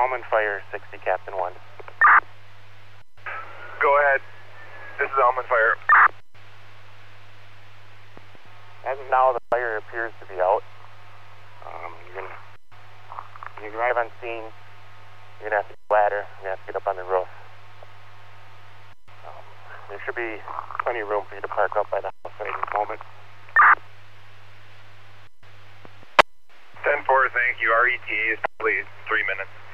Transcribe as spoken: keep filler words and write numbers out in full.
Almond Fire, sixty, Captain one. Go ahead. This is Almond Fire. As of now, the fire appears to be out. Um, you can, you can arrive on scene. You're going to have to get a ladder. You're going to have to get up on the roof. Um, there should be plenty of room for you to park up by the house at any moment. ten four, thank you. R E T A is probably three minutes.